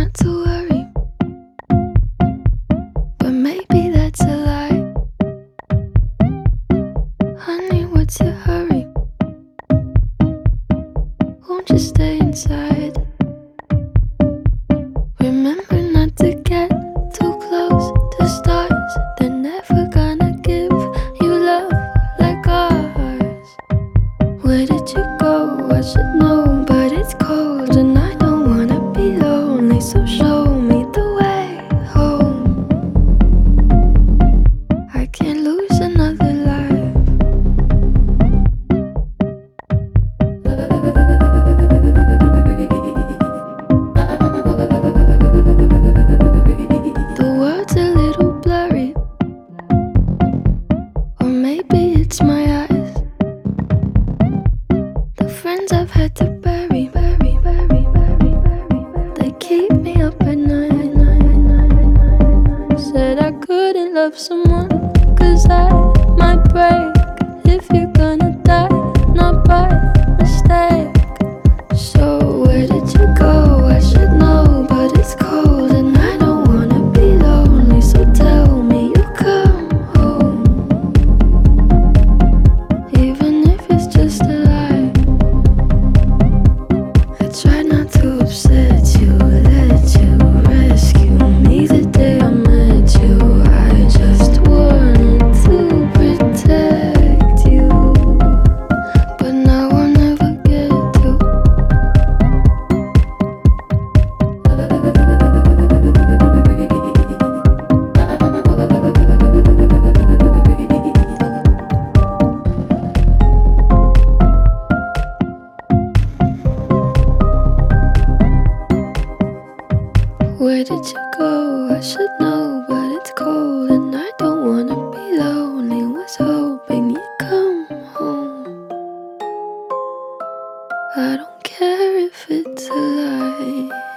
not to worry, but maybe that's a lie. Honey, what's your hurry? Won't you stay inside? Remember not to get too close to stars. They're never gonna give you love like ours. Where did you go? I should know, but it's cold and I don't wanna be lonely. So show me the way home. I can't lose another life. The world's a little blurry, or maybe it's my eyes. The friends I've had to bury, they keep me up at night. Said I couldn't love someone, 'cause I might break. If you're gonna die, not by mistake. So where did you go? I should know, but it's cold and I don't wanna be lonely. So tell me you'll come home, even if it's just a lie. I tried not to upset you, let you rescue me the day I met you. I just wanted to protect you, but now I'll never get to. Where did you go? I should know, but it's cold and I don't wanna be lonely. Was hoping you'd come home. I don't care if it's a lie.